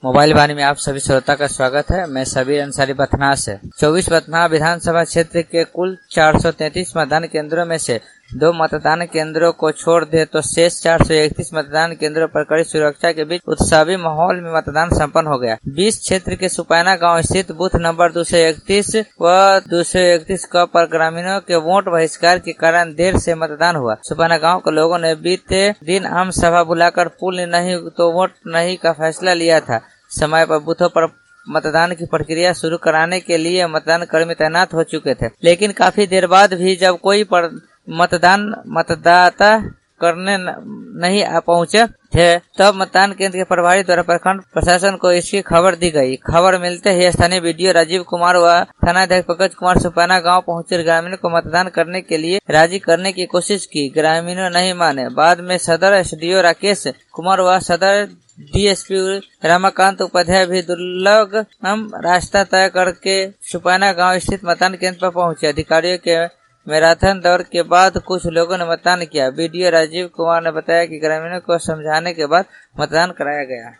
Mobile वाणी में आप सभी श्रोता का स्वागत है। मैं सबीर अंसारी बथना से। 24 बथना विधानसभा क्षेत्र के कुल 433 मतदान केंद्रों में से 2 मतदान केंद्रों को छोड़ दे तो शेष 431 मतदान केंद्रों पर कड़ी सुरक्षा के बीच उत्सवी माहौल में मतदान संपन्न हो गया। 20 क्षेत्र के सुपैना गांव स्थित बूथ नंबर 231 व 231 क पर ग्रामीणों के वोट बहिष्कार के कारण देर से मतदान हुआ। सुपैना गांव के लोगों ने बीते दिन आम सभा बुलाकर पुल नहीं तो वोट नहीं का फैसला लिया था। समय पर बूथों पर मतदान की प्रक्रिया शुरू कराने के लिए मतदान कर्मी तैनात हो चुके थे, लेकिन काफी देर बाद भी जब कोई मतदाता करने नहीं आ पहुंचे थे, तब मतदान केंद्र के प्रभारी द्वारा प्रखंड प्रशासन को इसकी खबर दी गई। खबर मिलते ही स्थानीय बीडीओ राजीव कुमार व थानाध्यक्ष पंकज कुमार सुपैना गांव पहुंचे ग्रामीणों को मतदान करने के लिए राजी करने की कोशिश की। ग्रामीणों नहीं माने। बाद में सदर एसडीओ राकेश कुमार व सदर डीएसपी रमाकांत उपाध्याय भी दुर्लभ रास्ता तय करके सुपैना गांव स्थित मतदान केंद्र पर पहुंचे। अधिकारियों के मैराथन दौड़ के बाद कुछ लोगों ने मतदान किया। बीडीओ राजीव कुमार ने बताया कि ग्रामीणों को समझाने के बाद मतदान कराया गया।